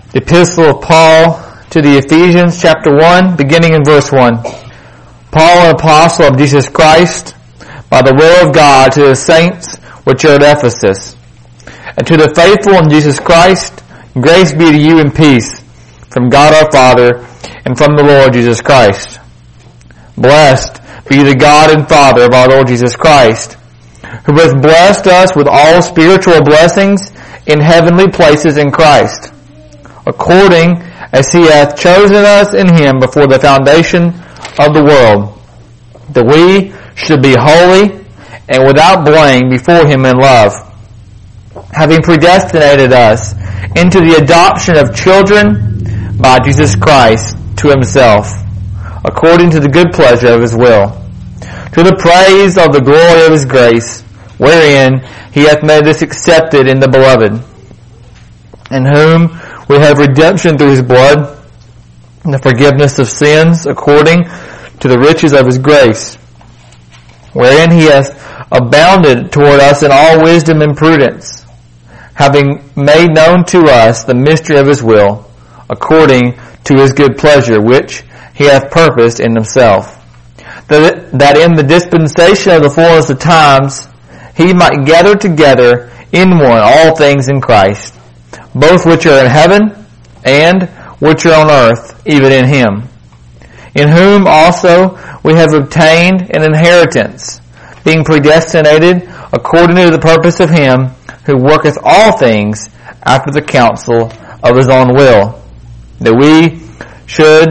The Epistle of Paul to the Ephesians, chapter 1, beginning in verse 1. Paul, an apostle of Jesus Christ, by the will of God, to the saints which are at Ephesus, and to the faithful in Jesus Christ, grace be to you and peace, from God our Father, and from the Lord Jesus Christ. Blessed be the God and Father of our Lord Jesus Christ, who has blessed us with all spiritual blessings in heavenly places in Christ, according as he hath chosen us in him before the foundation of the world, that we should be holy and without blame before him in love, having predestinated us into the adoption of children by Jesus Christ to himself, according to the good pleasure of his will, to the praise of the glory of his grace, wherein he hath made us accepted in the beloved, in whom we have redemption through his blood, and the forgiveness of sins, according to the riches of his grace, wherein he hath abounded toward us in all wisdom and prudence, having made known to us the mystery of his will, according to his good pleasure, which he hath purposed in himself, that in the dispensation of the fullness of times he might gather together in one all things in Christ, both which are in heaven and which are on earth, even in him, in whom also we have obtained an inheritance, being predestinated according to the purpose of him who worketh all things after the counsel of his own will, that we should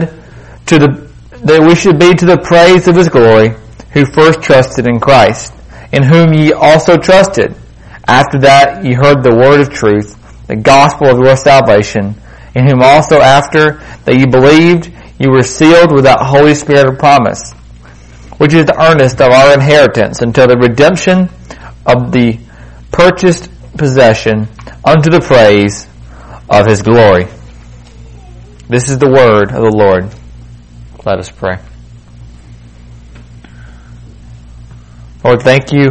be to the praise of his glory, who first trusted in Christ, in whom ye also trusted, after that ye heard the word of truth, the gospel of your salvation, in whom also after that ye believed, you were sealed with that Holy Spirit of promise, which is the earnest of our inheritance until the redemption of the purchased possession unto the praise of his glory. This is the word of the Lord. Let us pray. Lord, thank you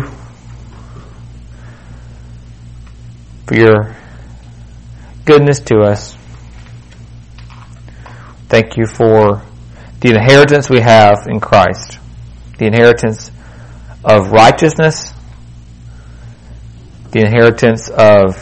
for your goodness to us. Thank you for the inheritance we have in Christ, the inheritance of righteousness, the inheritance of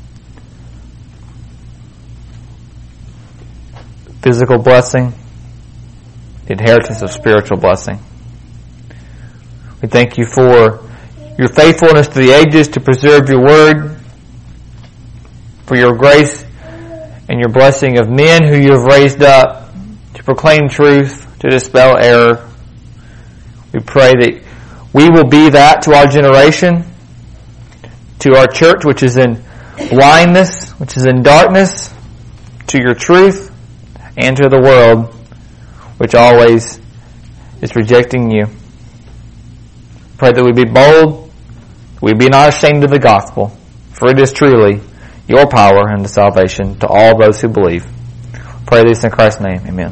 physical blessing, the inheritance of spiritual blessing. We thank you for your faithfulness to the ages to preserve your word, for your grace and your blessing of men who you have raised up to proclaim truth, to dispel error. We pray that we will be that to our generation, to our church which is in blindness, which is in darkness, to your truth, and to the world which always is rejecting you. Pray that we be bold, we be not ashamed of the gospel, for it is truly your power and the salvation to all those who believe. Pray this in Christ's name. Amen.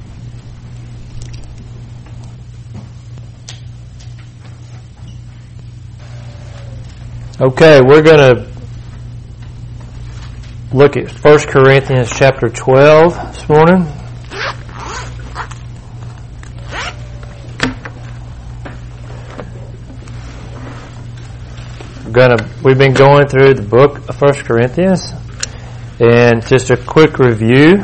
Okay, we're going to look at 1 Corinthians chapter 12 this morning. We've been going through the book of 1 Corinthians, and just a quick review.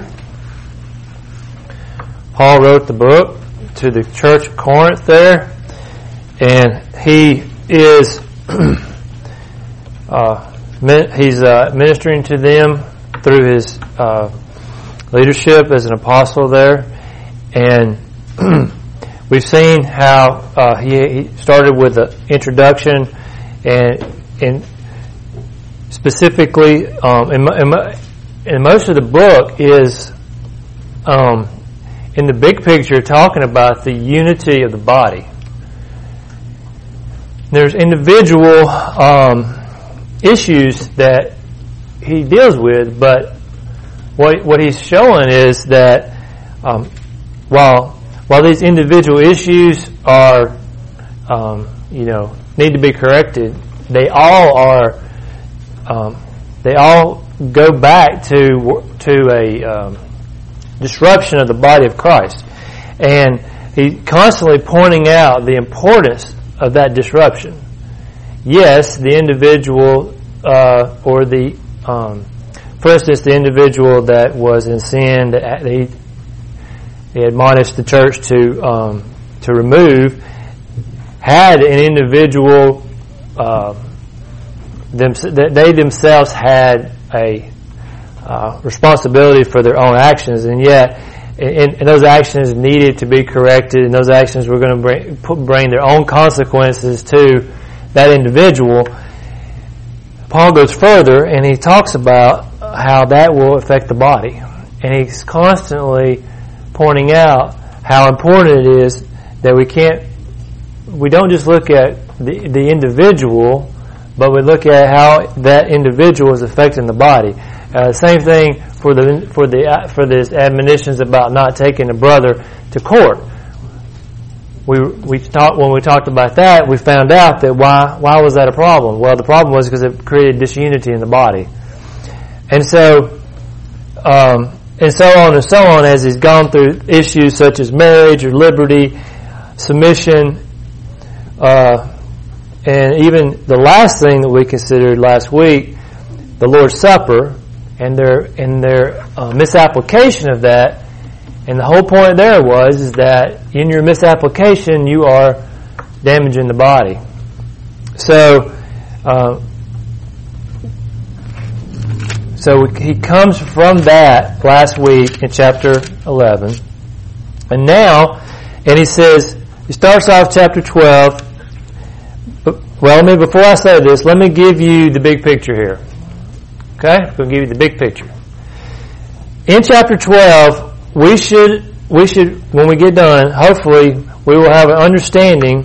Paul wrote the book to the church of Corinth there, and he is he's ministering to them through his leadership as an apostle there, and we've seen how he started with the introduction, and specifically in most of the book is in the big picture talking about the unity of the body. There's individual issues that he deals with, but what he's showing is that while these individual issues are need to be corrected, they all go back to a disruption of the body of Christ. And he's constantly pointing out the importance of that disruption. Yes, the individual, for instance, the individual that was in sin, that he admonished the church to remove, had an individual, they themselves had a responsibility for their own actions, and yet, and those actions needed to be corrected, and those actions were going to bring their own consequences to that individual. Paul goes further, and he talks about how that will affect the body, and he's constantly pointing out how important it is that we don't just look at the individual, but we look at how that individual is affecting the body. Same thing for this admonitions about not taking a brother to court. When we talked about that, we found out that why was that a problem? Well, the problem was because it created disunity in the body, and so on as he's gone through issues such as marriage or liberty, submission, and even the last thing that we considered last week, the Lord's Supper, and their misapplication of that. And the whole point there is that in your misapplication, you are damaging the body. So he comes from that last week in chapter 11. And now, and he starts off chapter 12. Well, before I say this, let me give you the big picture here. Okay? I'm going to give you the big picture. In chapter 12, we should, when we get done, hopefully, we will have an understanding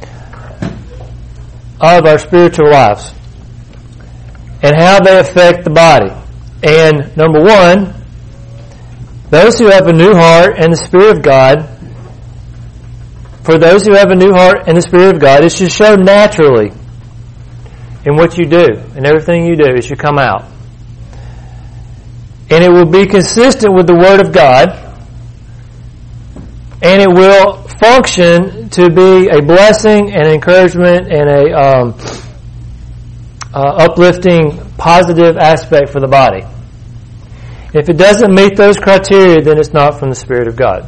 of our spiritual lives and how they affect the body. And number one, those who have a new heart and the Spirit of God, for those who have a new heart and the Spirit of God, it should show naturally in what you do and everything you do. It should come out. And it will be consistent with the Word of God, and it will function to be a blessing and encouragement and a uplifting, positive aspect for the body. If it doesn't meet those criteria, then it's not from the Spirit of God.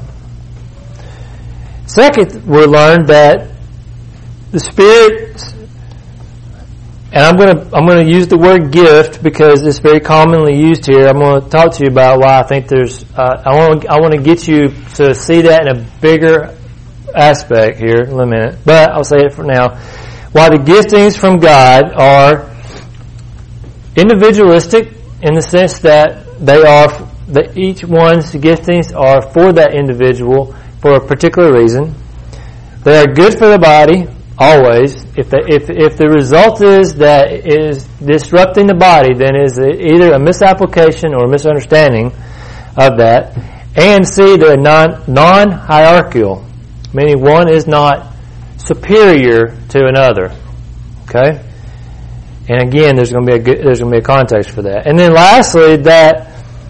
Second, we learned that the Spirit, and I'm going to use the word gift because it's very commonly used here. I'm going to talk to you about why I think there's. I want to get you to see that in a bigger aspect here in a minute, but I'll say it for now. Why the giftings from God are individualistic in the sense that that each one's giftings are for that individual for a particular reason. They are good for the body. Always, if the result is that it is disrupting the body, then it is either a misapplication or a misunderstanding of that. And C, they're non-hierarchical, meaning one is not superior to another. Okay, and again, there's going to be a context for that. And then lastly, that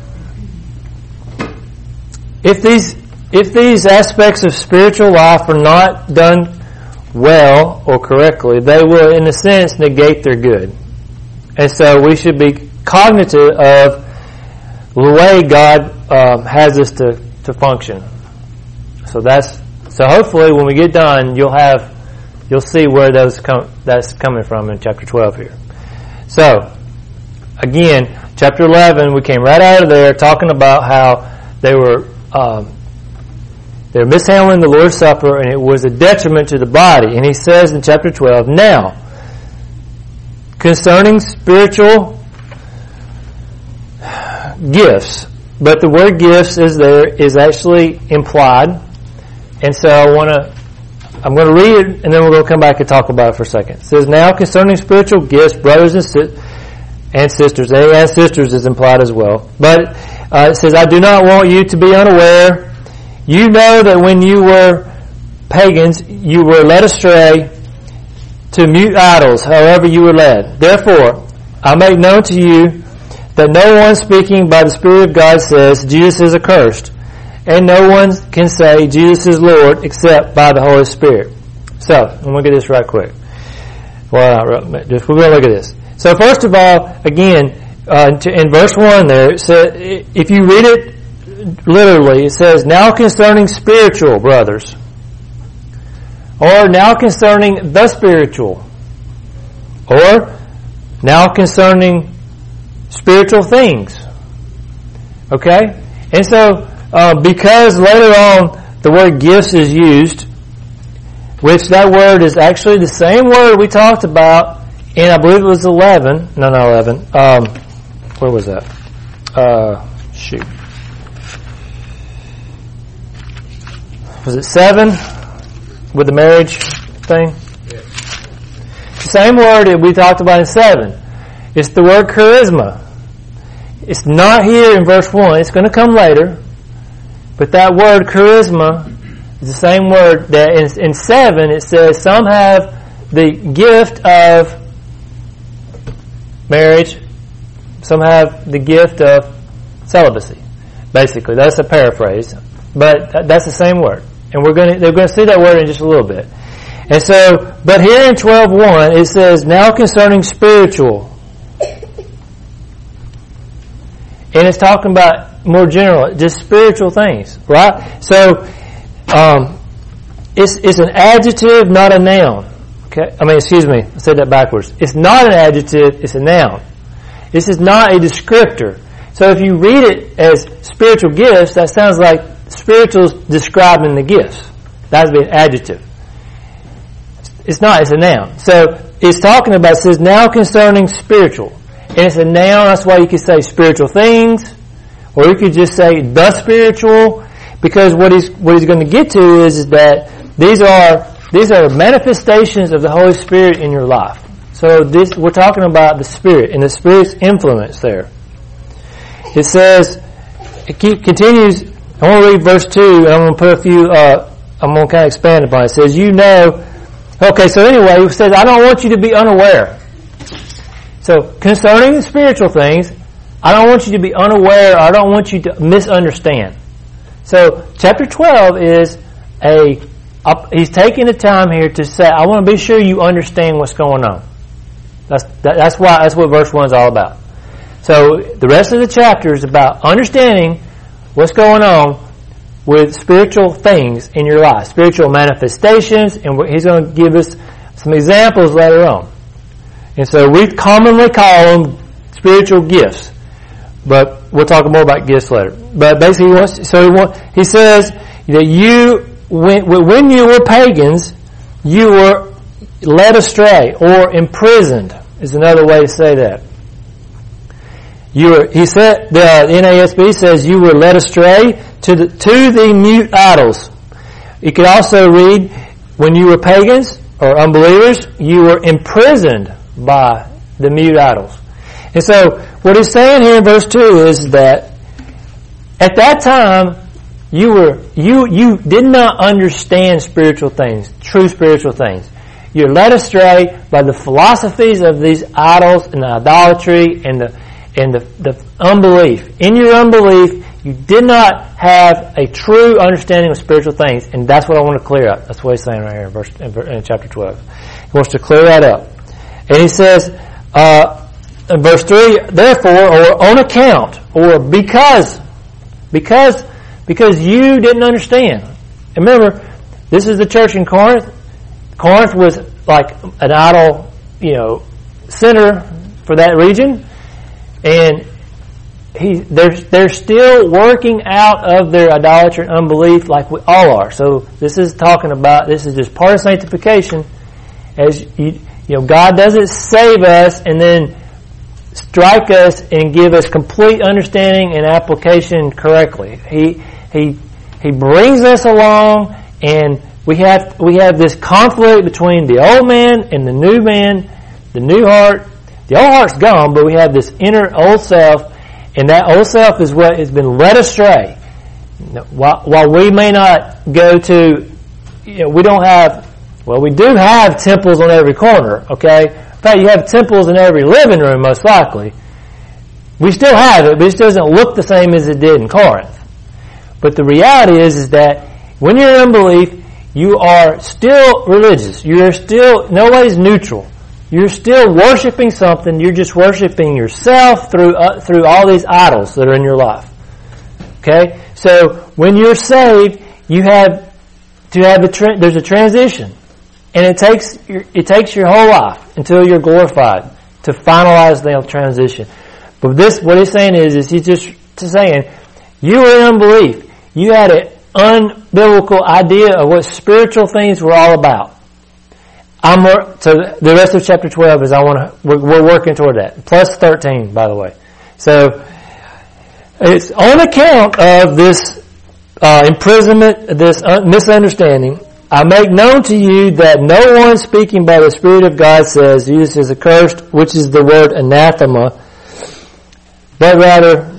if these aspects of spiritual life are not done well or correctly, they will, in a sense, negate their good. And so we should be cognitive of the way God has us to function. So hopefully when we get done, you'll see where that's coming from in chapter 12 here. So again, chapter 11, we came right out of there talking about how they were mishandling the Lord's Supper, and it was a detriment to the body. And he says in chapter 12, now, concerning spiritual gifts, but the word gifts is actually implied. And so I'm going to read it, and then we're going to come back and talk about it for a second. It says, now, concerning spiritual gifts, brothers and sisters, and sisters is implied as well. But it says, I do not want you to be unaware. You know that when you were pagans, you were led astray to mute idols, however you were led. Therefore, I make known to you that no one speaking by the Spirit of God says Jesus is accursed, and no one can say Jesus is Lord except by the Holy Spirit. So, I'm going to get this right quick. Well, we're going to look at this. So, first of all, again, in verse 1 there, it says, if you read it literally, it says, now concerning spiritual brothers, or now concerning the spiritual, or now concerning spiritual things. Okay? And so, because later on the word gifts is used, which that word is actually the same word we talked about in, I believe it was 11. No, not 11. Where was that? Shoot. Was it 7 with the marriage thing? Yes. The same word that we talked about in 7. It's the word charisma. It's not here in verse 1. It's going to come later. But that word charisma is the same word that in 7 it says some have the gift of marriage, some have the gift of celibacy. Basically, that's a paraphrase, but that's the same word. And they're going to see that word in just a little bit. And so, but here in 12:1 it says now concerning spiritual. And it's talking about more general, just spiritual things, right? So, it's an adjective, not a noun. Okay? I said that backwards. It's not an adjective, it's a noun. This is not a descriptor. So if you read it as spiritual gifts, that sounds like spiritual's describing the gifts. That would be an adjective. It's not, it's a noun. So it's talking about, it says now concerning spiritual. And it's a noun, that's why you could say spiritual things, or you could just say the spiritual, because what he's going to get to is that these are manifestations of the Holy Spirit in your life. So we're talking about the Spirit and the Spirit's influence there. It says, continues, I want to read verse 2, and I'm going to put I'm going to kind of expand upon it. It says, so anyway, it says, I don't want you to be unaware. So, concerning the spiritual things, I don't want you to be unaware, I don't want you to misunderstand. So, chapter 12 is he's taking the time here to say, I want to be sure you understand what's going on. That's what verse 1 is all about. So, the rest of the chapter is about understanding what's going on with spiritual things in your life, spiritual manifestations, and he's going to give us some examples later on. And so we commonly call them spiritual gifts, but we'll talk more about gifts later. But basically, he says that when you were pagans, you were led astray or imprisoned. Is another way to say that. He said the NASB says you were led astray to the mute idols. You could also read when you were pagans or unbelievers, you were imprisoned by the mute idols. And so what he's saying here in verse 2 is that at that time you did not understand spiritual things, true spiritual things. You're led astray by the philosophies of these idols and the idolatry and the unbelief. In your unbelief, you did not have a true understanding of spiritual things, and that's what I want to clear up. That's what he's saying right here in chapter 12. He wants to clear that up. And he says, in verse 3, therefore, or on account, or because you didn't understand. And remember, this is the church in Corinth. Corinth was like an idol, center for that region. And they're still working out of their idolatry and unbelief like we all are. So this is just part of sanctification. As God doesn't save us and then strike us and give us complete understanding and application correctly. He brings us along, and we have this conflict between the old man and the new man, the new heart. The old heart's gone, but we have this inner old self, and that old self is what has been led astray. While we may not go to, we do have temples on every corner, okay? In fact, you have temples in every living room, most likely. We still have it, but it doesn't look the same as it did in Corinth. But the reality is that when you're in unbelief, you are still religious. You're still, nobody's neutral. You're still worshiping something. You're just worshiping yourself through all these idols that are in your life. Okay? So when you're saved, you have to have there's a transition. And it takes your whole life until you're glorified to finalize the transition. But what he's saying is he's just saying, you were in unbelief. You had an unbiblical idea of what spiritual things were all about. So the rest of chapter 12 is we're working toward that. Plus 13, by the way. So it's on account of this imprisonment, this misunderstanding. I make known to you that no one speaking by the Spirit of God says Jesus is accursed, which is the word anathema, but rather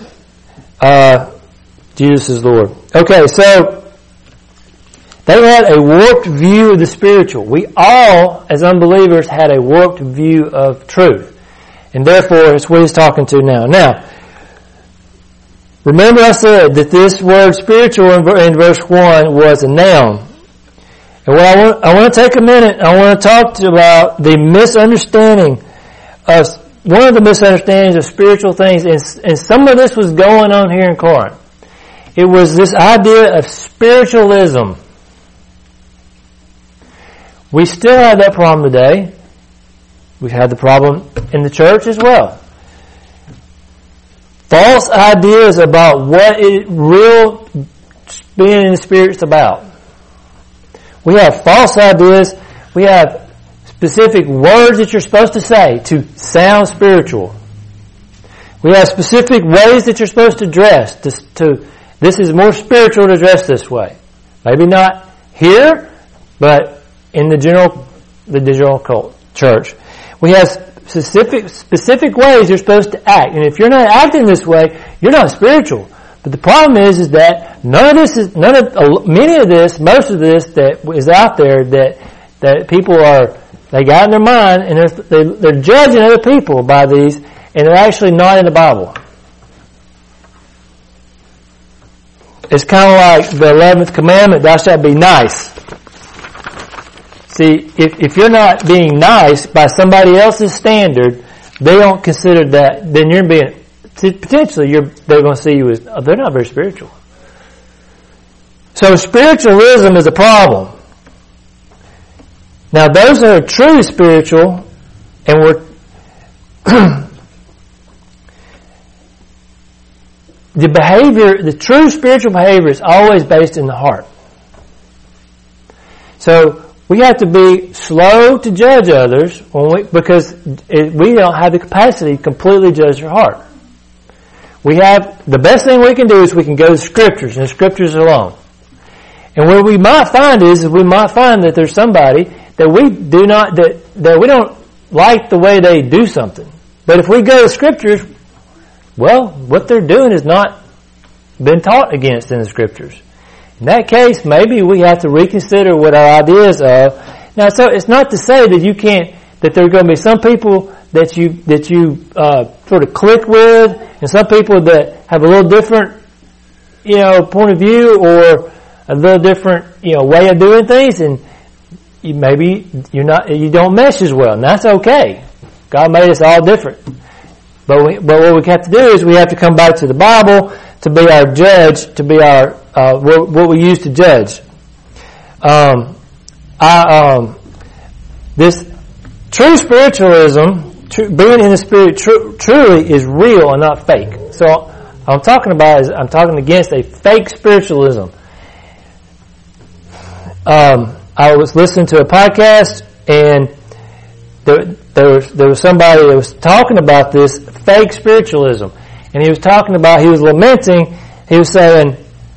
Jesus is Lord. Okay, so they had a warped view of the spiritual. We all, as unbelievers, had a warped view of truth. And therefore, it's what he's talking to now. Now, remember I said that this word spiritual in verse 1 was a noun. And what I want to take a minute, I want to talk about the misunderstanding of, one of the misunderstandings of spiritual things, and some of this was going on here in Corinth. It was this idea of spiritualism. We still have that problem today. We've had the problem in the church as well. False ideas about what real being in the Spirit is about. We have false ideas. We have specific words that you're supposed to say to sound spiritual. We have specific ways that you're supposed to dress. This is more spiritual to dress this way. Maybe not here, but in the general cult church. We have specific ways you're supposed to act. And if you're not acting this way, you're not spiritual. But the problem is that most of this that is out there that people they got in their mind and they're judging other people by these, and they're actually not in the Bible. It's kind of like the 11th commandment, thou shalt be nice. See, if you're not being nice by somebody else's standard, they don't consider that, then you're being, potentially they're going to see you as, they're not very spiritual. So spiritualism is a problem. Now those that are truly spiritual, and we're the true spiritual behavior is always based in the heart. So we have to be slow to judge others because we don't have the capacity to completely judge their heart. The best thing we can do is we can go to Scriptures and the Scriptures alone. And what we might find is we might find that there's somebody that we don't like the way they do something. But if we go to Scriptures, well, what they're doing is not been taught against in the Scriptures. In that case, maybe we have to reconsider what our ideas are. Now, so it's not to say that there are going to be some people that you sort of click with, and some people that have a little different, point of view or a little different, way of doing things, and you don't mesh as well, and that's okay. God made us all different. But what we have to do is we have to come back to the Bible to be our judge, to be our what we use to judge. This true spiritualism, being in the Spirit, truly is real and not fake. So I'm talking against a fake spiritualism. I was listening to a podcast, and there was somebody that was talking about this fake spiritualism, and he was lamenting. He was saying,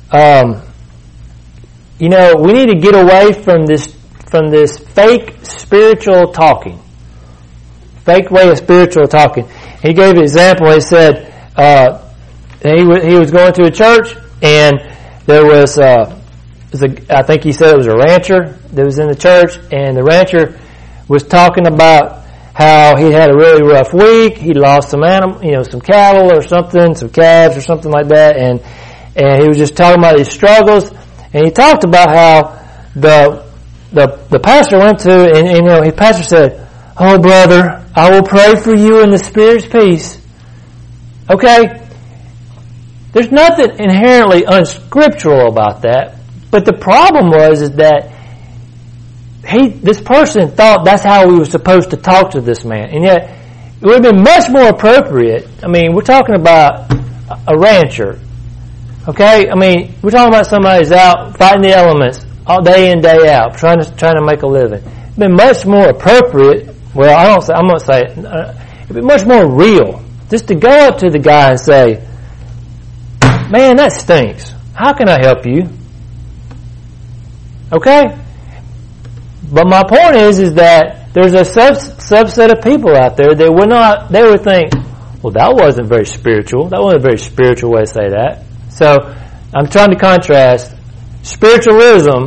we need to get away from this fake spiritual talking, fake way of spiritual talking. He gave an example. He said he was going to a church, and there was I think he said it was a rancher that was in the church, and the rancher was talking about how he had a really rough week. He lost some some cattle or something, some calves or something like that, and he was just talking about his struggles. And he talked about how the pastor went to, and his pastor said, "Oh, brother, I will pray for you in the Spirit's peace." Okay? There's nothing inherently unscriptural about that, but the problem is that this person thought that's how we were supposed to talk to this man, and yet it would have been much more appropriate. I mean, we're talking about a rancher, okay? I mean, we're talking about somebody who's out fighting the elements all day in, day out, trying to make a living. It'd been much more appropriate. Well, I'm going to say it. It'd be much more real just to go up to the guy and say, "Man, that stinks. How can I help you?" Okay? But my point is that there's a subset of people out there that they would think, well, that wasn't very spiritual. That wasn't a very spiritual way to say that. So I'm trying to contrast spiritualism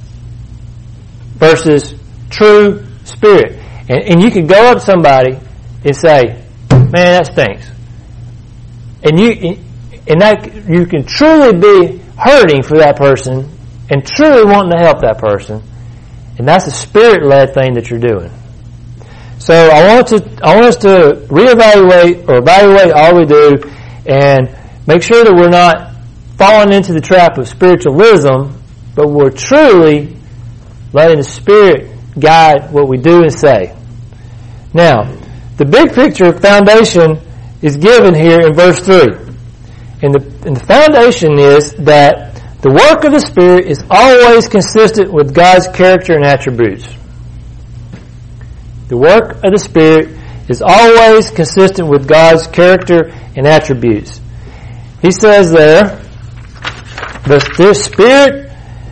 versus true spirit. And you can go up to somebody and say, "Man, that stinks." And you can truly be hurting for that person and truly wanting to help that person. And that's a spirit-led thing that you're doing. So I want us to reevaluate or evaluate all we do and make sure that we're not falling into the trap of spiritualism, but we're truly letting the Spirit guide what we do and say. Now, the big picture foundation is given here in verse 3. And the foundation is that the work of the Spirit is always consistent with God's character and attributes. The work of the Spirit is always consistent with God's character and attributes. He says there, the Spirit,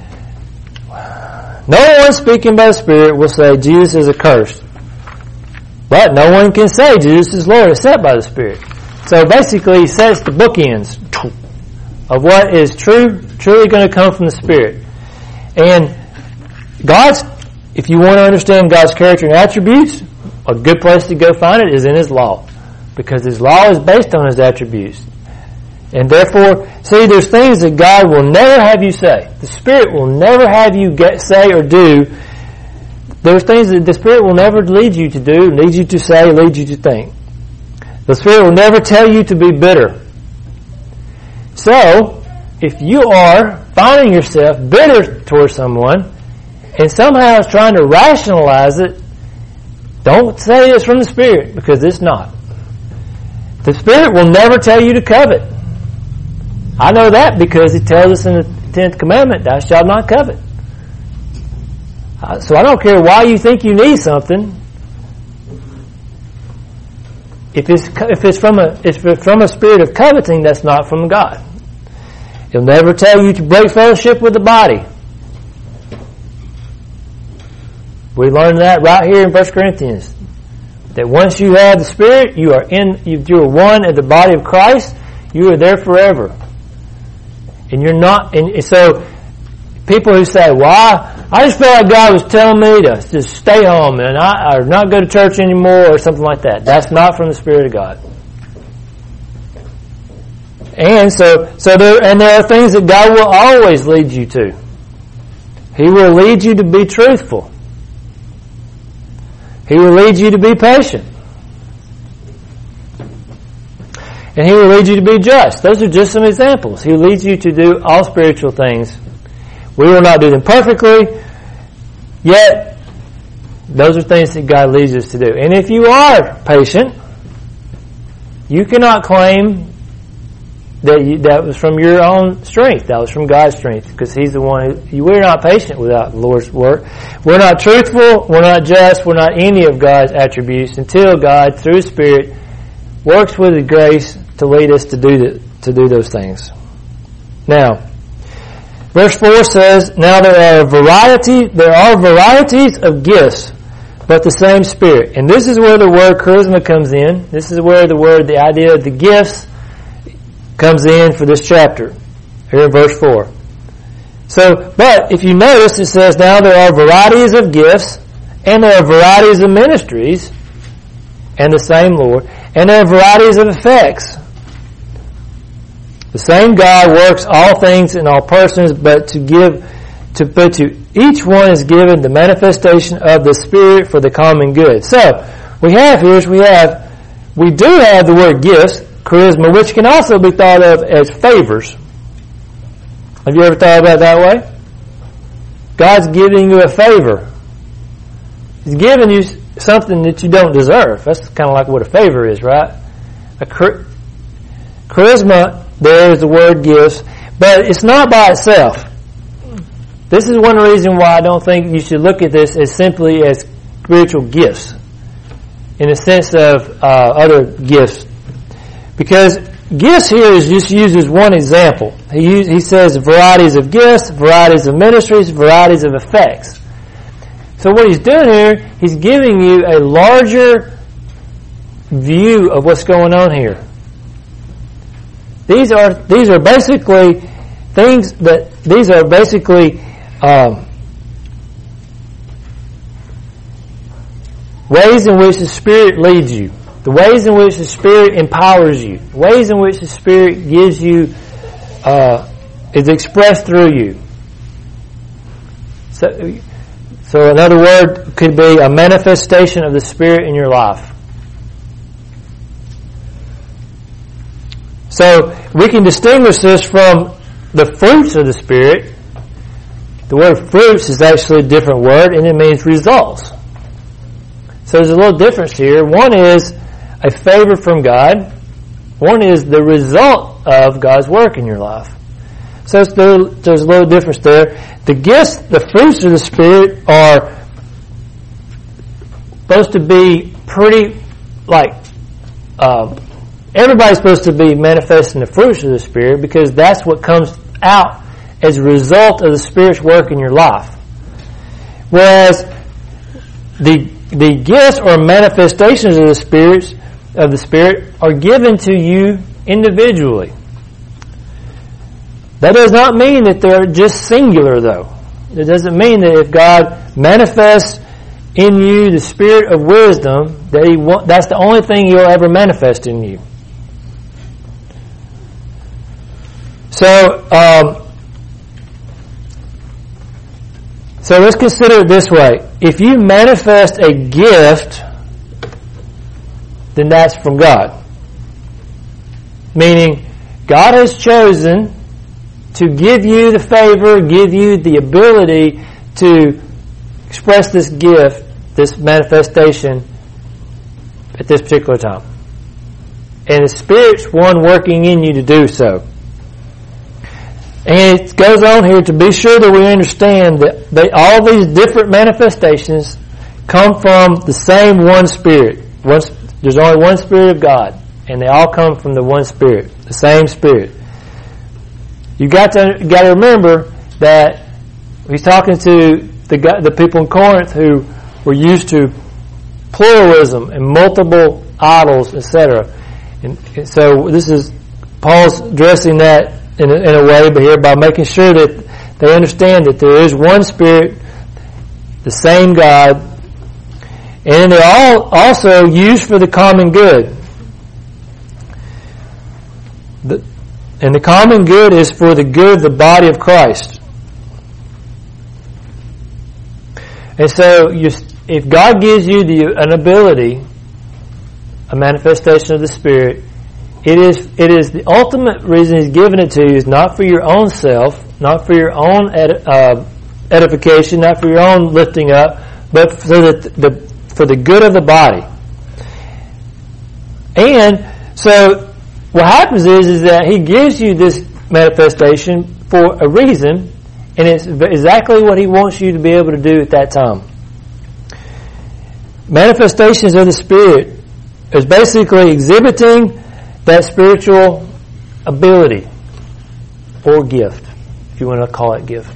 no one speaking by the Spirit will say Jesus is accursed. But no one can say Jesus is Lord except by the Spirit. So basically he sets the bookends of what is truly going to come from the Spirit. And if you want to understand God's character and attributes, a good place to go find it is in His law. Because His law is based on His attributes. And therefore, see, there's things that God will never have you say. The Spirit will never have you say or do. There's things that the Spirit will never lead you to do, lead you to say, lead you to think. The Spirit will never tell you to be bitter. So, if you are finding yourself bitter towards someone and somehow is trying to rationalize it, don't say it's from the Spirit, because it's not. The Spirit will never tell you to covet. I know that because it tells us in the 10th commandment, thou shalt not covet. So I don't care why you think you need something. If it's from a spirit of coveting, that's not from God. He'll never tell you to break fellowship with the body. We learned that right here in 1 Corinthians. That once you have the Spirit, you are one in the body of Christ. You are there forever. And you're not. And so, people who say, "Well, I just felt like God was telling me to just stay home and or not go to church anymore," or something like that. That's not from the Spirit of God. And so there are things that God will always lead you to. He will lead you to be truthful. He will lead you to be patient. And He will lead you to be just. Those are just some examples. He leads you to do all spiritual things. We will not do them perfectly, yet those are things that God leads us to do. And if you are patient, you cannot claim that was from your own strength. That was from God's strength, because He's the one we're not patient without the Lord's work. We're not truthful, we're not just, we're not any of God's attributes until God, through His Spirit, works with His grace to lead us to do those things. Now, verse 4 says, "Now there are varieties of gifts, but the same Spirit." And this is where the word charisma comes in. This is where the idea of the gifts comes in for this chapter, here in verse 4. So, but if you notice, it says, "Now there are varieties of gifts, and there are varieties of ministries, and the same Lord, and there are varieties of effects. The same God works all things in all persons, but to each one is given the manifestation of the Spirit for the common good. So, we do have the word gifts, charisma, which can also be thought of as favors. Have you ever thought about it that way? God's giving you a favor. He's giving you something that you don't deserve. That's kind of like what a favor is, right? Charisma, there is the word gifts, but it's not by itself. This is one reason why I don't think you should look at this as simply as spiritual gifts, in the sense of other gifts. Because gifts here is just used as one example. He says varieties of gifts, varieties of ministries, varieties of effects. So what he's doing here, he's giving you a larger view of what's going on here. These are basically things that these are basically ways in which the Spirit leads you, the ways in which the Spirit empowers you, the ways in which the Spirit gives you is expressed through you. So another word could be a manifestation of the Spirit in your life. So we can distinguish this from the fruits of the Spirit. The word fruits is actually a different word, and it means results. So there's a little difference here. One is a favor from God. One is the result of God's work in your life. So there's a little difference there. The gifts, the fruits of the Spirit are supposed to be pretty, everybody's supposed to be manifesting the fruits of the Spirit, because that's what comes out as a result of the Spirit's work in your life. Whereas the gifts or manifestations of the Spirit are given to you individually. That does not mean that they're just singular, though. It doesn't mean that if God manifests in you the spirit of wisdom, that's the only thing He'll ever manifest in you. So let's consider it this way. If you manifest a gift, then that's from God. Meaning, God has chosen to give you the favor, give you the ability to express this gift, this manifestation at this particular time. And the Spirit's one working in you to do so. And it goes on here to be sure that we understand that all these different manifestations come from the same one Spirit. There's only one Spirit of God, and they all come from the one Spirit, the same Spirit. You got to remember that he's talking to the people in Corinth who were used to pluralism and multiple idols, etc. And so Paul's addressing that in a way, but here by making sure that they understand that there is one Spirit, the same God, and they're all also used for the common good. And the common good is for the good of the body of Christ. And so, if God gives you an ability, a manifestation of the Spirit, it is the ultimate reason He's given it to you is not for your own self, not for your own edification, not for your own lifting up, but for the good of the body. And so, what happens is that He gives you this manifestation for a reason, and it's exactly what He wants you to be able to do at that time. Manifestations of the Spirit is basically exhibiting that spiritual ability or gift, if you want to call it gift.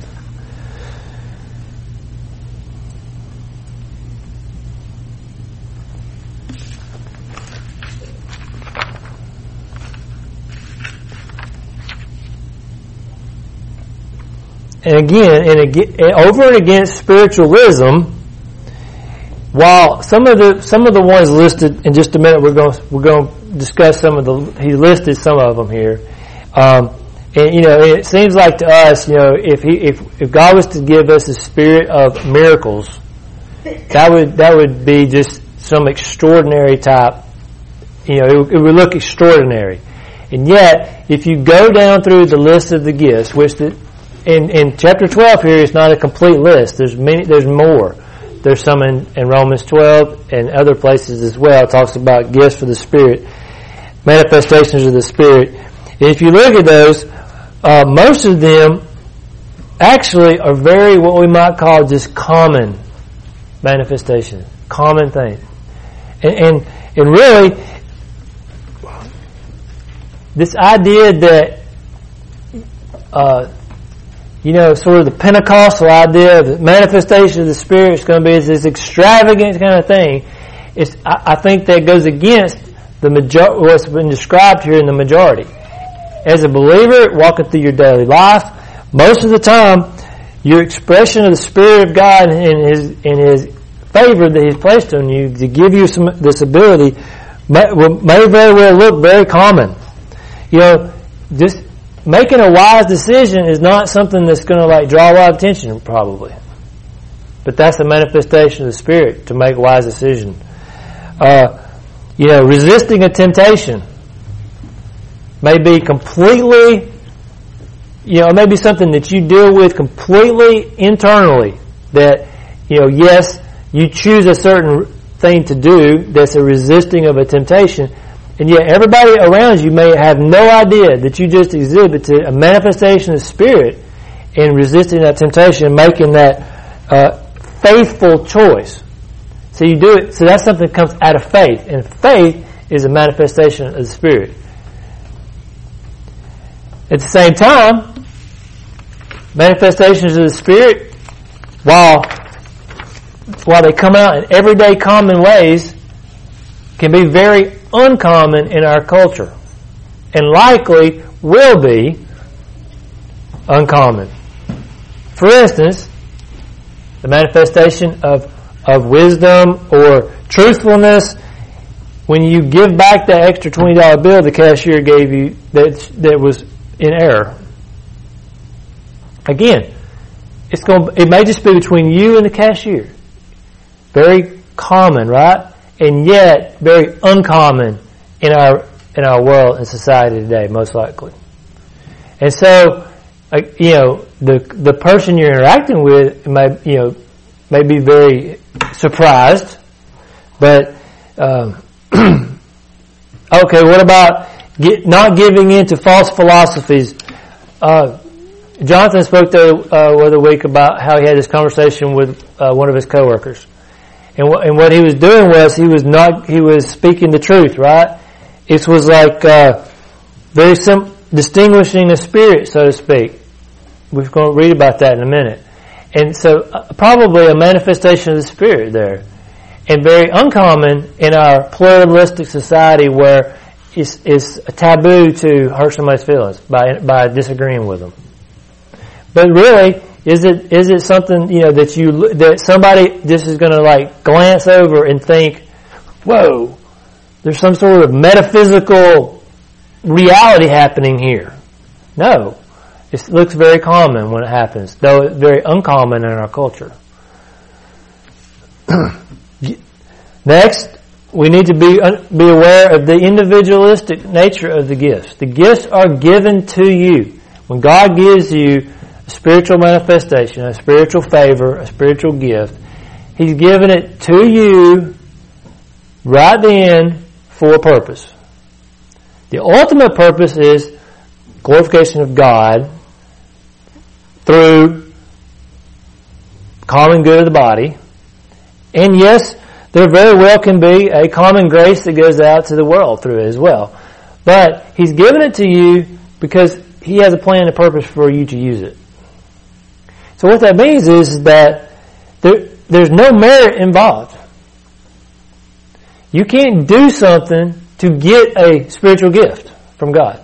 And again, over and against spiritualism, while some of the ones listed in just a minute, we're going to discuss he listed some of them here. And it seems like to us, if God was to give us a spirit of miracles, that would be just some extraordinary type. It would look extraordinary. And yet, if you go down through the list of the gifts, which in chapter 12 here is not a complete list. There's more. There's some in Romans 12 and other places as well. It talks about gifts for the Spirit, manifestations of the Spirit. And if you look at those, most of them actually are very what we might call just common manifestations, common things. And really, this idea that, sort of the Pentecostal idea of the manifestation of the Spirit is going to be this extravagant kind of thing, I think that goes against what's been described here in the majority. As a believer, walking through your daily life, most of the time, your expression of the Spirit of God and His favor that He's placed on you to give you this ability may very well look very common. Just making a wise decision is not something that's going to draw a lot of attention, probably. But that's the manifestation of the Spirit, to make a wise decision. Resisting a temptation may be completely, may be something that you deal with completely internally. That, yes, you choose a certain thing to do that's a resisting of a temptation, and yet everybody around you may have no idea that you just exhibited a manifestation of the Spirit in resisting that temptation and making that faithful choice. So you do it, so that's something that comes out of faith, and faith is a manifestation of the Spirit. At the same time, manifestations of the Spirit, while they come out in everyday common ways, can be very uncommon in our culture, and likely will be uncommon. For instance, the manifestation of wisdom or truthfulness, when you give back that extra $20 bill the cashier gave you that was in error. Again, it may just be between you and the cashier. Very common, right? And yet very uncommon in our world and society today, most likely. And so, the person you're interacting with may be very surprised, but okay, what about not giving in to false philosophies? Jonathan spoke the other week about how he had this conversation with one of his coworkers. And what he was doing was he was speaking the truth, right? It was like very distinguishing the Spirit, so to speak. We're going to read about that in a minute. And so probably a manifestation of the Spirit there. And very uncommon in our pluralistic society where it's a taboo to hurt somebody's feelings by disagreeing with them. But really, is it something that somebody just is going to glance over and think, whoa, there's some sort of metaphysical reality happening here? No. It looks very common when it happens, though it's very uncommon in our culture. Next, we need to be aware of the individualistic nature of the gifts. The gifts are given to you. When God gives you a spiritual manifestation, a spiritual favor, a spiritual gift, He's given it to you right then for a purpose. The ultimate purpose is glorification of God through common good of the body. And yes, there very well can be a common grace that goes out to the world through it as well. But He's given it to you because He has a plan and purpose for you to use it. So what that means is that there's no merit involved. You can't do something to get a spiritual gift from God.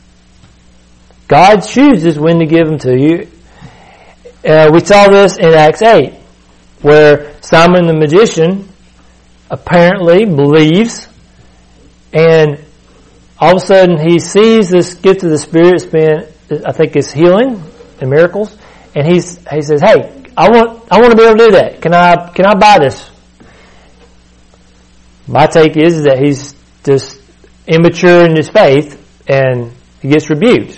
God chooses when to give them to you. We saw this in Acts 8, where Simon the magician, apparently believes, and all of a sudden he sees this gift of the Spirit spent, I think it's healing and miracles, and he says, "Hey, I want to be able to do that. Can I buy this?" My take is that he's just immature in his faith, and he gets rebuked.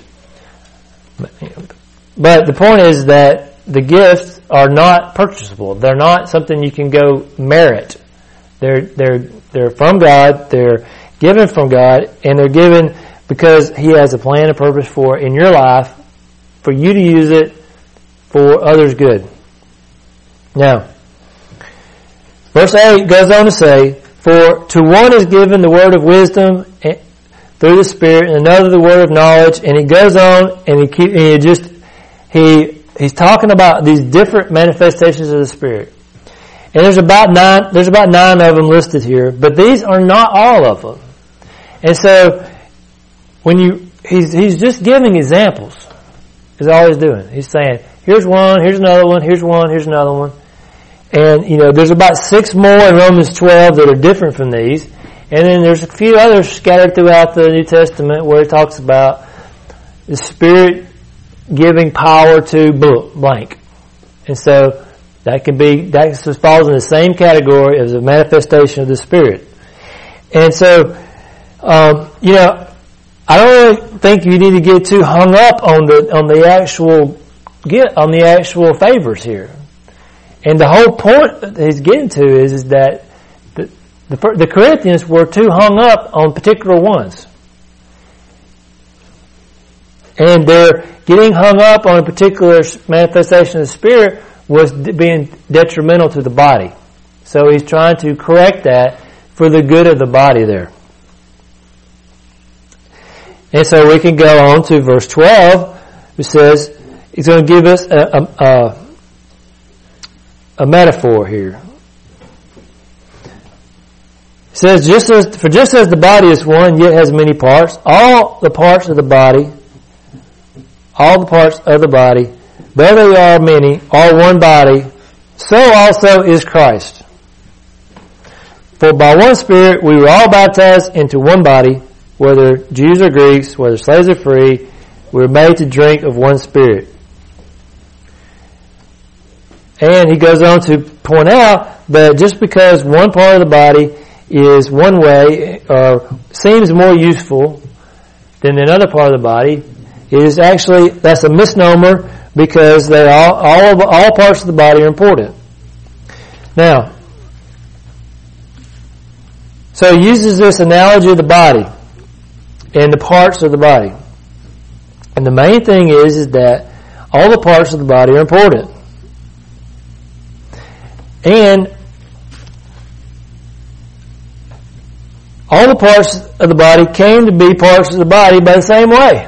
But the point is that the gifts are not purchasable. They're not something you can go merit. They're from God. They're given from God, and they're given because He has a plan and purpose for in your life, for you to use it for others' good. Now, verse 8 goes on to say, "For to one is given the word of wisdom through the Spirit, and another the word of knowledge." And he goes on, and he's talking about these different manifestations of the Spirit. And there's about nine of them listed here, but these are not all of them. And so he's just giving examples. Is all he's doing. He's saying, here's one, here's another one, here's one, here's another one. And, there's about 6 more in Romans 12 that are different from these. And then there's a few others scattered throughout the New Testament where it talks about the Spirit giving power to blank. And so that falls in the same category as a manifestation of the Spirit. And so, I don't really think you need to get too hung up on the actual favors here. And the whole point that he's getting to is that the Corinthians were too hung up on particular ones. And they're getting hung up on a particular manifestation of the Spirit was being detrimental to the body. So he's trying to correct that for the good of the body there. And so we can go on to verse 12, which says, he's going to give us a metaphor here. It says, just as the body is one, yet has many parts, all the parts of the body, though they are many, are one body, so also is Christ. For by one Spirit we were all baptized into one body, whether Jews or Greeks, whether slaves or free, we were made to drink of one Spirit. And he goes on to point out that just because one part of the body is one way or seems more useful than another part of the body, that's a misnomer because all parts of the body are important. Now, so he uses this analogy of the body and the parts of the body. And the main thing is that all the parts of the body are important. And all the parts of the body came to be parts of the body by the same way.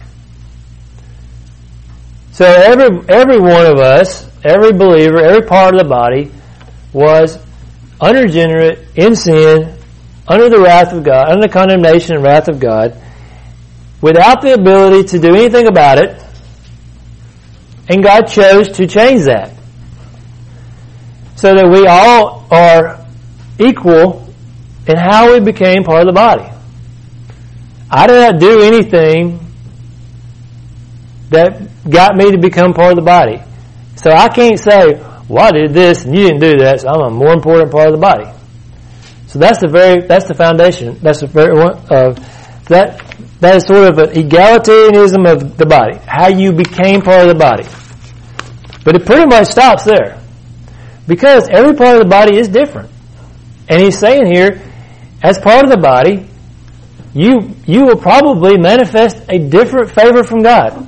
So every one of us, every believer, every part of the body was unregenerate, in sin, under the wrath of God, under the condemnation and wrath of God, without the ability to do anything about it, and God chose to change that. So that we all are equal in how we became part of the body. I did not do anything that got me to become part of the body. So I can't say, well, I did this and you didn't do that, so I'm a more important part of the body. So that's the foundation. That's the very one that is sort of an egalitarianism of the body. How you became part of the body. But it pretty much stops there. Because every part of the body is different. And he's saying here, as part of the body, you will probably manifest a different favor from God.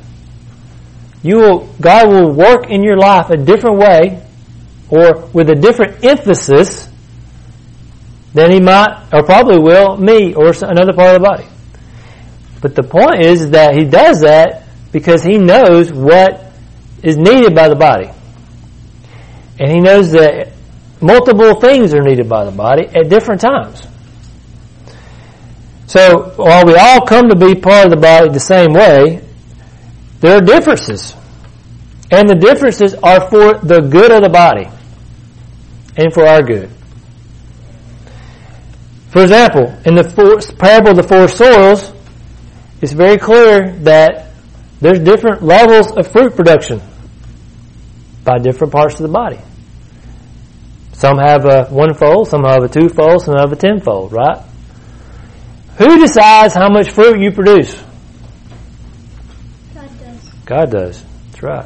God will work in your life a different way, or with a different emphasis than He might, or probably will, me, or another part of the body. But the point is that He does that because He knows what is needed by the body. And He knows that multiple things are needed by the body at different times. So, while we all come to be part of the body the same way, there are differences. And the differences are for the good of the body. And for our good. For example, in the parable of the four soils, it's very clear that there's different levels of fruit production by different parts of the body. Some have a one-fold, some have a two-fold, some have a ten-fold, right? Who decides how much fruit you produce? God does. God does. That's right.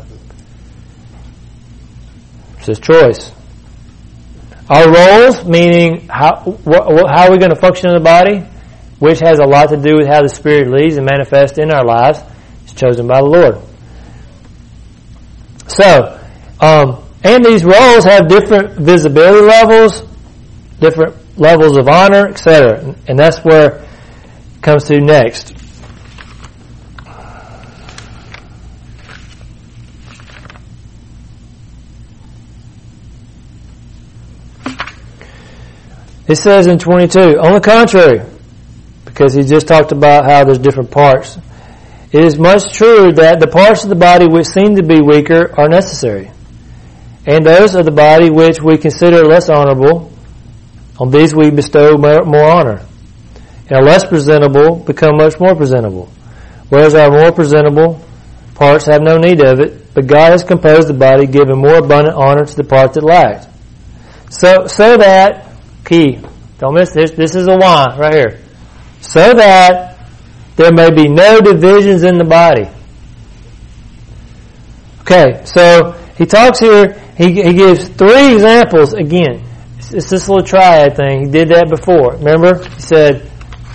It's His choice. Our roles, meaning how are we going to function in the body, which has a lot to do with how the Spirit leads and manifests in our lives, is chosen by the Lord. So, and these roles have different visibility levels, different levels of honor, etc. And that's where it comes to next. It says in 22, on the contrary, because he just talked about how there's different parts, it is much truer that the parts of the body which seem to be weaker are necessary, and those of the body which we consider less honorable, on these we bestow more honor, and our less presentable become much more presentable, whereas our more presentable parts have no need of it, but God has composed the body, giving more abundant honor to the part that lacked. So that, key, don't miss this, this is a why right here, so that there may be no divisions in the body. Okay, so he talks here, he gives three examples again. It's this little triad thing. He did that before. Remember? He said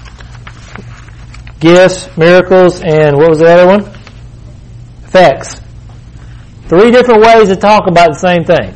gifts, miracles, and what was the other one? Effects. Three different ways to talk about the same thing.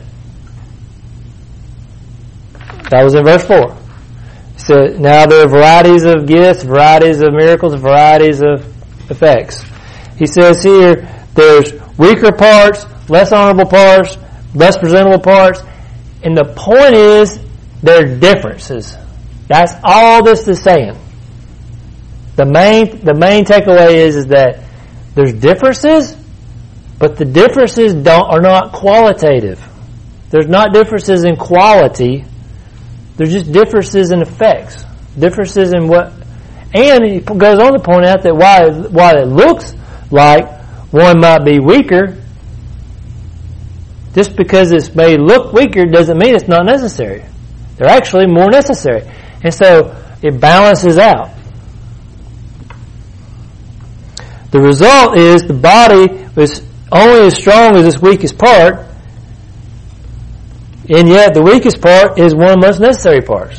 That was in verse 4. He said, now there are varieties of gifts, varieties of miracles, varieties of effects. He says here, there's weaker parts, less honorable parts, less presentable parts, and the point is, there are differences. That's all this is saying. The main takeaway is that there's differences, but the differences are not qualitative. There's not differences in quality. There's just differences in effects. Differences in what... And he goes on to point out that while it looks like one might be weaker, just because it's may look weaker doesn't mean it's not necessary. They're actually more necessary. And so it balances out. The result is the body is only as strong as its weakest part, and yet the weakest part is one of the most necessary parts.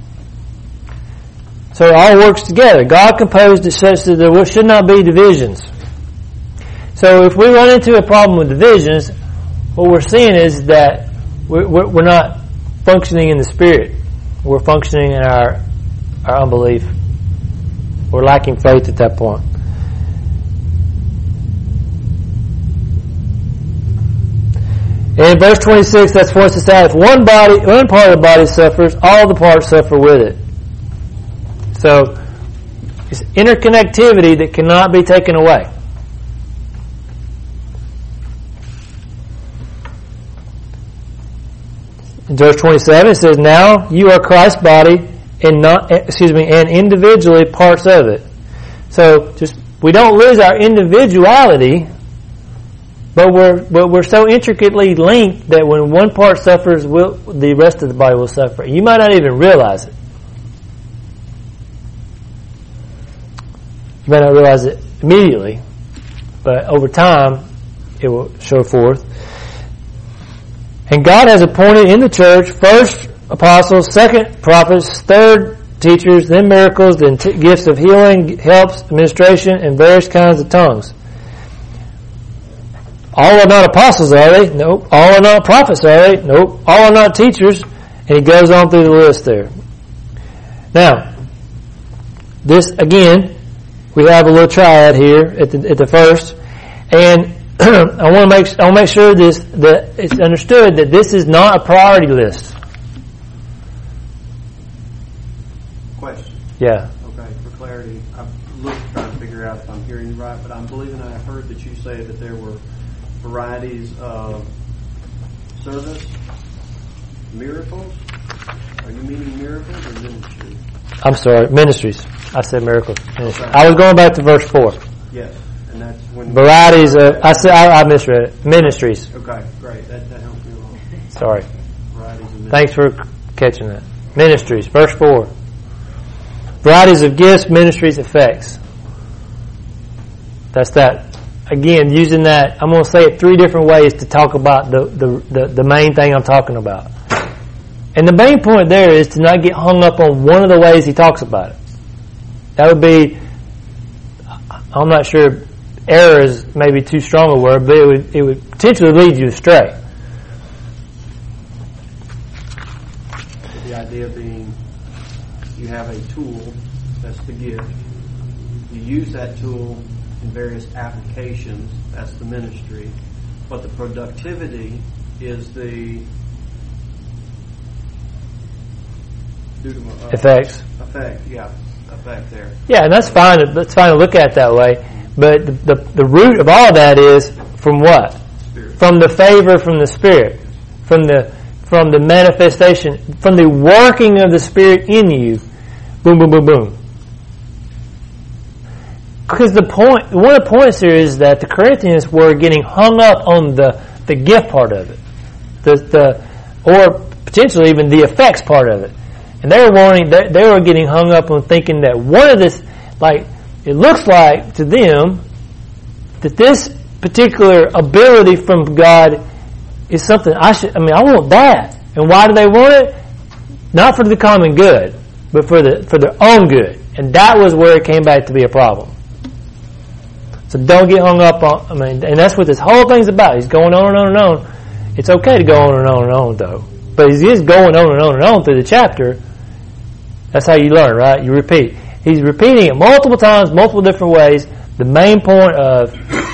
So it all works together. God composed it such that there should not be divisions. So if we run into a problem with divisions, what we're seeing is that we're not functioning in the Spirit. We're functioning in our unbelief. We're lacking faith at that point. In verse 26, that's forced us out. If one part of the body suffers, all the parts suffer with it. So, it's interconnectivity that cannot be taken away. In verse 27, it says, now you are Christ's body and individually parts of it. So, we don't lose our individuality, but we're so intricately linked that when one part suffers, the rest of the body will suffer. You might not even realize it. You might not realize it immediately, but over time, it will show forth. And God has appointed in the church first apostles, second prophets, third teachers, then miracles, then gifts of healing, helps, administration, and various kinds of tongues. All are not apostles, are they? Nope. All are not prophets, are they? Nope. All are not teachers. And he goes on through the list there. Now, this again, we have a little triad here at the first, and I want to make sure that it's understood that this is not a priority list. Question. Yeah. Okay, for clarity, I've looked trying to figure out if I'm hearing you right, but I'm believing I heard that you say that there were varieties of service, miracles. Are you meaning miracles or ministry? I'm sorry, ministries. I said miracles. Ministries. Okay. I was going back to verse 4. Yes, and that's when... Varieties of, I misread it. Ministries. Okay, great. That helps me a lot. Sorry. Varieties of ministries. Thanks for catching that. Ministries, verse 4. Varieties of gifts, ministries, effects. That's that. Again, using that, I'm going to say it 3 different ways to talk about the main thing I'm talking about. And the main point there is to not get hung up on one of the ways he talks about it. That would be, I'm not sure, error is maybe too strong a word, but it would potentially lead you astray. The idea being, you have a tool, that's the gift. You use that tool in various applications, that's the ministry. But the productivity is the Effects. Effect there. Yeah, and that's fine. That's fine to look at it that way. But the root of all that is from what? Spirit. From the favor from the Spirit, from the manifestation, from the working of the Spirit in you. Boom, boom, boom, boom. Because one of the points here is that the Corinthians were getting hung up on the gift part of it, or potentially even the effects part of it, and they were getting hung up on thinking that one of this, like it looks like to them that this particular ability from God is something I want that. And why do they want it? Not for the common good, but for their own good, and that was where it came back to be a problem. So don't get hung up on, and that's what this whole thing's about. He's going on and on and on. It's okay to go on and on and on, though. But he's just going on and on and on through the chapter. That's how you learn, right? You repeat. He's repeating it multiple times, multiple different ways. The main point of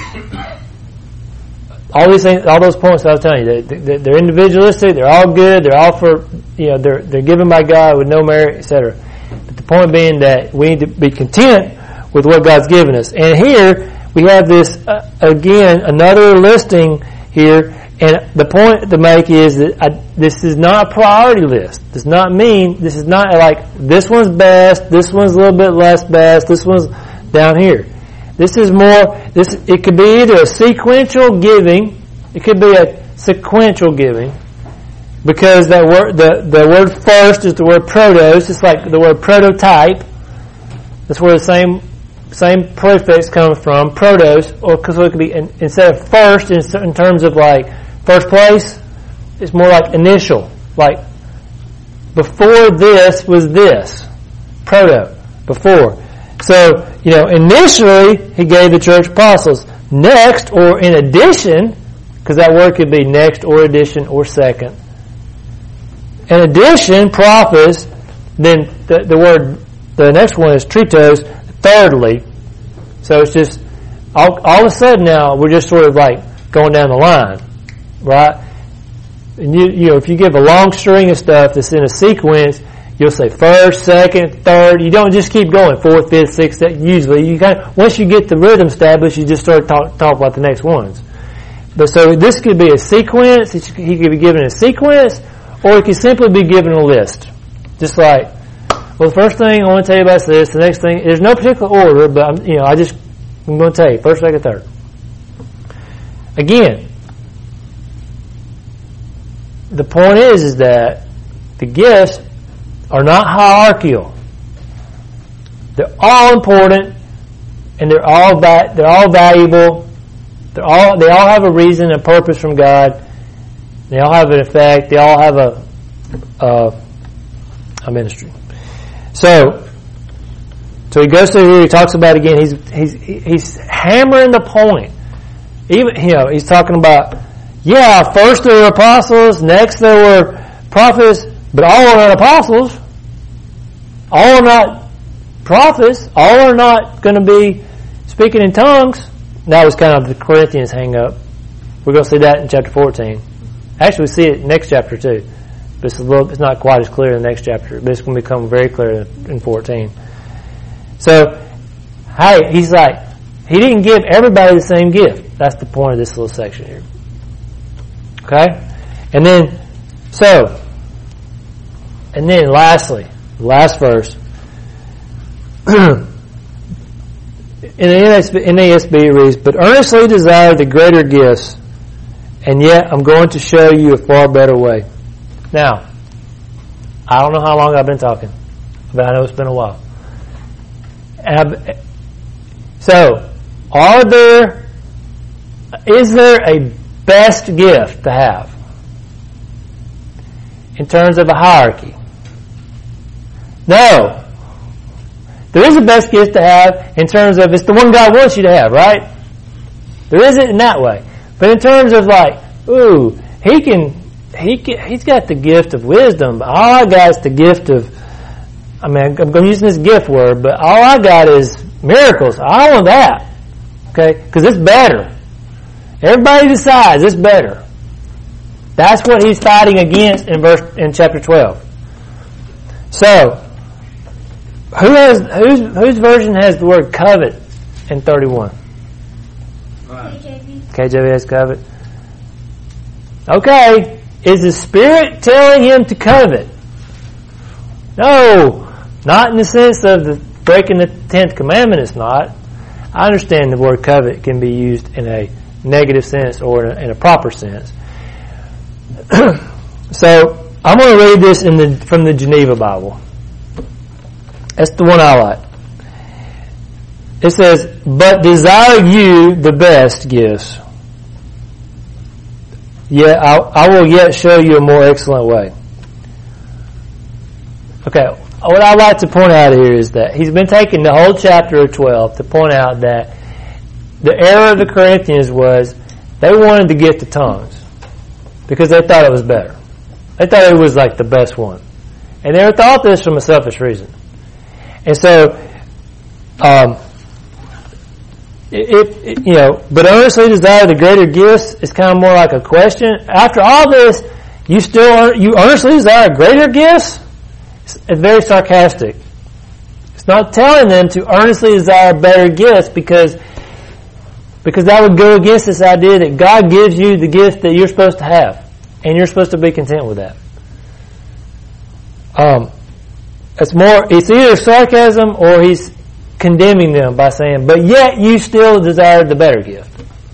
all these things, all those points that I was telling you, they're individualistic. They're all good. They're all for, they're given by God with no merit, etc. But the point being that we need to be content with what God's given us. And here we have this, again, another listing here, and the point to make is that this is not a priority list. Does not mean, this is not like, this one's best, this one's a little bit less best, this one's down here. This is more, it could be either a sequential giving, it could be a sequential giving, because that word, the word first is the word protos, it's like the word prototype. That's where the same prefix comes from, protos, or because it could be instead of first in terms of like first place, it's more like initial, like before this was this, proto, before. So initially he gave the church apostles. Next, or in addition, because that word could be next or addition or second. In addition, prophets. Then the next one is tritos. Thirdly, so it's just all of a sudden now we're just sort of like going down the line, right? And if you give a long string of stuff that's in a sequence, you'll say first, second, third. You don't just keep going fourth, fifth, sixth. Usually, you once you get the rhythm established, you just start talk about the next ones. But so this could be a sequence. He could be given a sequence, or he could simply be given a list, just like. Well, the first thing I want to tell you about is this. The next thing, there's no particular order, but I'm going to tell you first, second, third. Again, the point is that the gifts are not hierarchical. They're all important, and they're all valuable. They all have a reason and purpose from God. They all have an effect. They all have a ministry. So he goes through here. He talks about again. He's hammering the point. Even he's talking about first there were apostles, next there were prophets, but all are not apostles. All are not prophets. All are not going to be speaking in tongues. That was kind of the Corinthians hang up. We're going to see that in chapter 14. Actually, we see it next chapter too. But it's not quite as clear in the next chapter. But it's going to become very clear in 14. So, he's like, he didn't give everybody the same gift. That's the point of this little section here. Okay? And then lastly, last verse. in the NASB it reads, "But earnestly desire the greater gifts, and yet I'm going to show you a far better way." Now, I don't know how long I've been talking, but I know it's been a while. So, is there a best gift to have in terms of a hierarchy? No. There is a best gift to have in terms of it's the one God wants you to have, right? There isn't in that way. But in terms of he's got the gift of wisdom, but all I got is the gift of, I'm using this gift word, but all I got is miracles. I want that. Okay? Because it's better. Everybody decides it's better. That's what he's fighting against in chapter 12. So, whose version has the word covet in 31? KJV has covet. Okay. Is the Spirit telling him to covet? No. Not in the sense of breaking the 10th commandment, it's not. I understand the word covet can be used in a negative sense or in a proper sense. So, I'm going to read this from the Geneva Bible. That's the one I like. It says, "But desire you the best gifts. Yet I will yet show you a more excellent way." Okay, what I'd like to point out here is that he's been taking the whole chapter of 12 to point out that the error of the Corinthians was they wanted to get the tongues because they thought it was better. They thought it was like the best one. And they thought this from a selfish reason. And so, but earnestly desire the greater gifts is kind of more like a question. After all this, you earnestly desire greater gifts? It's very sarcastic. It's not telling them to earnestly desire better gifts because that would go against this idea that God gives you the gift that you're supposed to have, and you're supposed to be content with that. It's either sarcasm or he's condemning them by saying, but yet you still desire the better gift.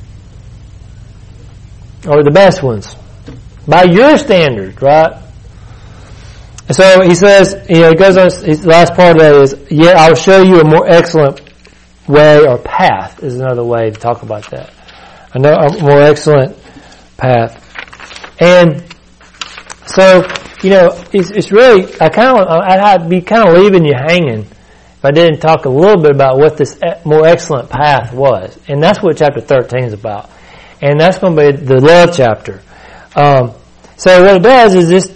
Or the best ones. By your standards, right? And so he says, he goes on, his last part of that is, yet I'll show you a more excellent way or path is another way to talk about that. A more excellent path. And so, it's really, I'd be kind of leaving you hanging if I didn't talk a little bit about what this more excellent path was. And that's what chapter 13 is about. And that's going to be the love chapter. So what it does is this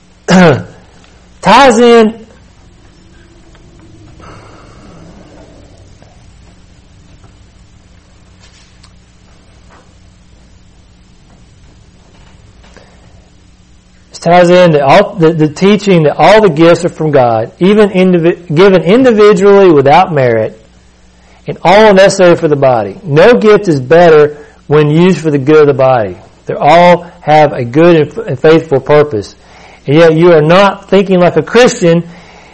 ties in that all the teaching that all the gifts are from God, even given individually without merit, and all necessary for the body. No gift is better when used for the good of the body. They all have a good and faithful purpose. And yet you are not thinking like a Christian.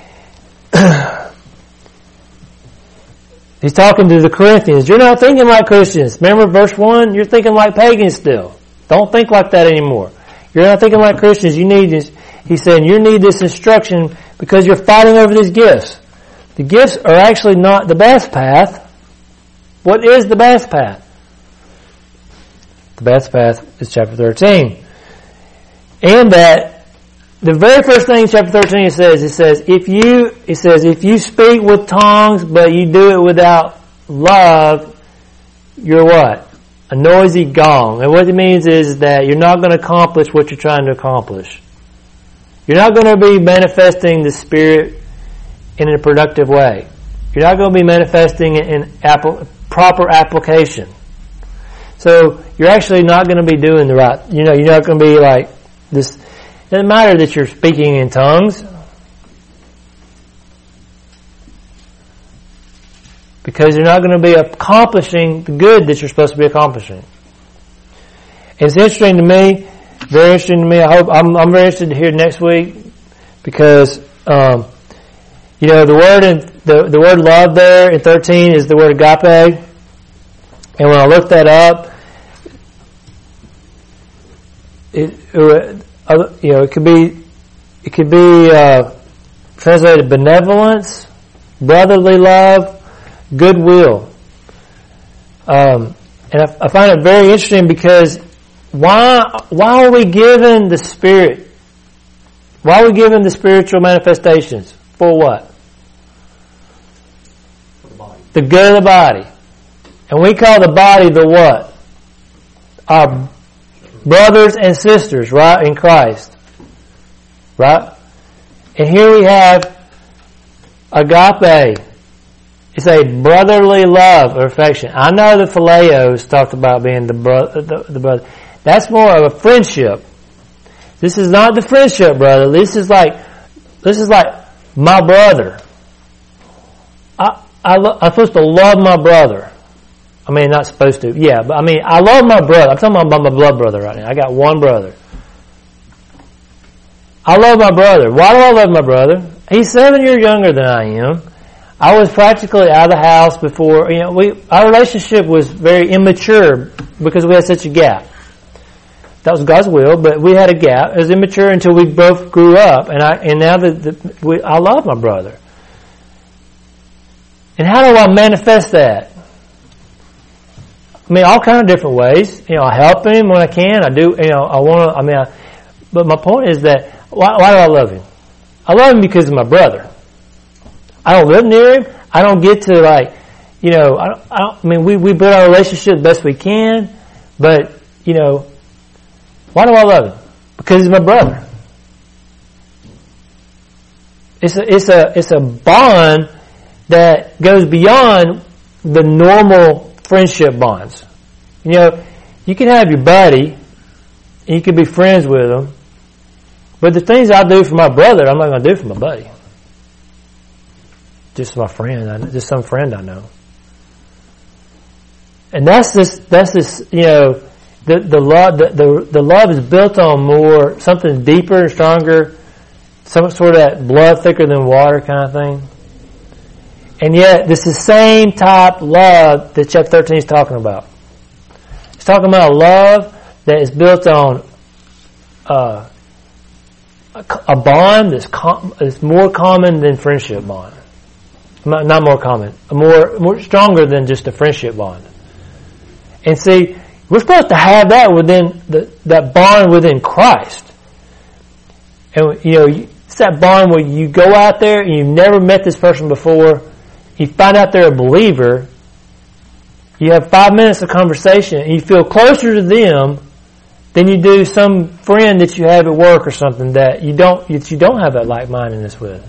He's talking to the Corinthians. You're not thinking like Christians. Remember verse 1? You're thinking like pagans still. Don't think like that anymore. You're not thinking like Christians. You need this. He's saying you need this instruction because you're fighting over these gifts. The gifts are actually not the best path. What is the best path? The best path is chapter 13. And that the very first thing in chapter 13 it says if you speak with tongues but you do it without love, you're what? A noisy gong. And what it means is that you're not going to accomplish what you're trying to accomplish. You're not going to be manifesting the Spirit in a productive way. You're not going to be manifesting it in proper application. So you're actually not going to be doing the right, you're not going to be like this. It doesn't matter that you're speaking in tongues. Because you're not going to be accomplishing the good that you're supposed to be accomplishing. And it's interesting to me, very interesting to me. I hope I'm very interested to hear next week because You know, the word love there in 13 is the word agape. And when I looked that up, it could be translated benevolence, brotherly love, goodwill. And I find it very interesting because why are we given the Spirit? Why are we given the spiritual manifestations? For what? For the body. The good of the body. And we call the body the what? Our brothers and sisters, right, in Christ. Right? And here we have agape. It's a brotherly love or affection. I know the phileos talked about being the brother. That's more of a friendship. This is not the friendship, brother. This is like my brother. I'm supposed to love my brother. I mean, not supposed to. Yeah, but I mean, I love my brother. I'm talking about my blood brother right now. I got one brother. I love my brother. Why do I love my brother? He's 7 years younger than I am. I was practically out of the house before, our relationship was very immature because we had such a gap. That was God's will, but we had a gap. It was immature until we both grew up, and now I love my brother. And how do I manifest that? I mean, all kind of different ways. I help him when I can. I do. But my point is that why do I love him? I love him because of my brother. I don't live near him. I don't get to we build our relationship the best we can, but why do I love him? Because he's my brother. It's a bond that goes beyond the normal friendship bonds. You can have your buddy, and you can be friends with him, but the things I do for my brother, I'm not going to do for my buddy. Just my friend, just some friend I know. And that's this. The love is built on more, something deeper and stronger, some sort of that blood thicker than water kind of thing. And yet, this is the same type of love that chapter 13 is talking about. It's talking about a love that is built on a bond that's more common than friendship bond. Not more common, more stronger than just a friendship bond. And see, we're supposed to have that within that bond within Christ. And it's that bond where you go out there and you've never met this person before. You find out they're a believer. You have 5 minutes of conversation and you feel closer to them than you do some friend that you have at work or something that you don't have that like-mindedness with.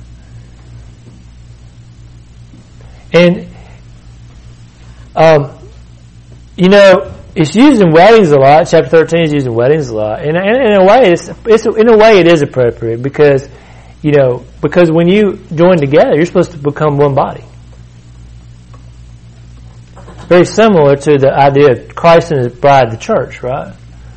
And it's used in weddings a lot. Chapter 13 is used in weddings a lot, and in a way, it is appropriate because when you join together, you're supposed to become one body. Very similar to the idea of Christ and His bride, the church, right?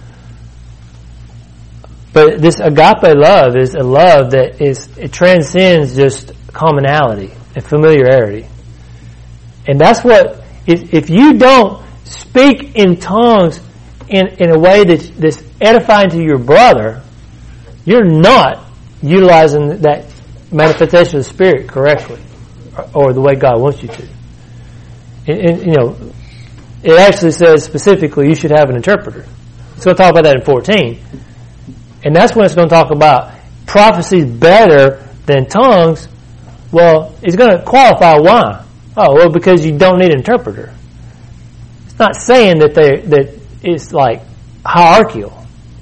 But this agape love is a love that it transcends just commonality and familiarity, and that's what if you don't speak in tongues in a way that's edifying to your brother, you're not utilizing that manifestation of the Spirit correctly or the way God wants you to. And it actually says specifically you should have an interpreter. It's going to talk about that in 14. And that's when it's going to talk about prophecy better than tongues. Well, it's going to qualify why. Oh, well, because you don't need an interpreter. It's not saying that it's like hierarchical.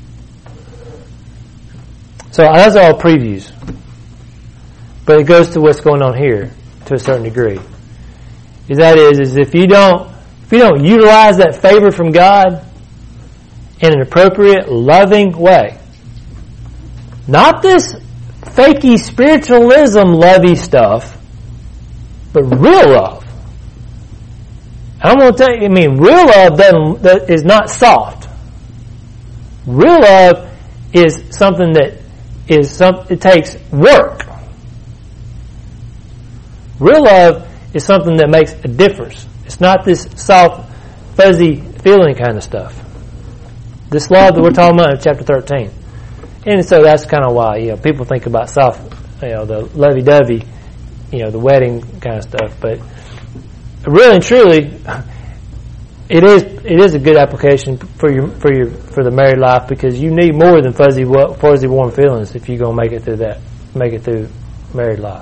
So that's all previews. But it goes to what's going on here to a certain degree. Is if you don't utilize that favor from God in an appropriate, loving way, not this fakey spiritualism lovey stuff, but real love. I'm going to tell you, real love is not soft. Real love is something that it takes work. Real love is something that makes a difference. It's not this soft, fuzzy feeling kind of stuff. This love that we're talking about in chapter 13. And so that's kind of why, people think about soft, the lovey-dovey, the wedding kind of stuff. But really and truly, it is a good application for the married life, because you need more than fuzzy warm feelings if you're going to make it through married life.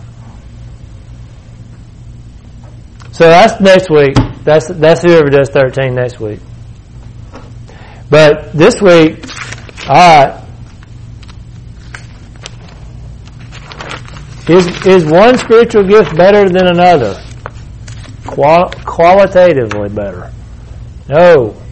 So that's next week. That's whoever does 13 next week. But this week, all right. Is one spiritual gift better than another? Qualitatively better? No.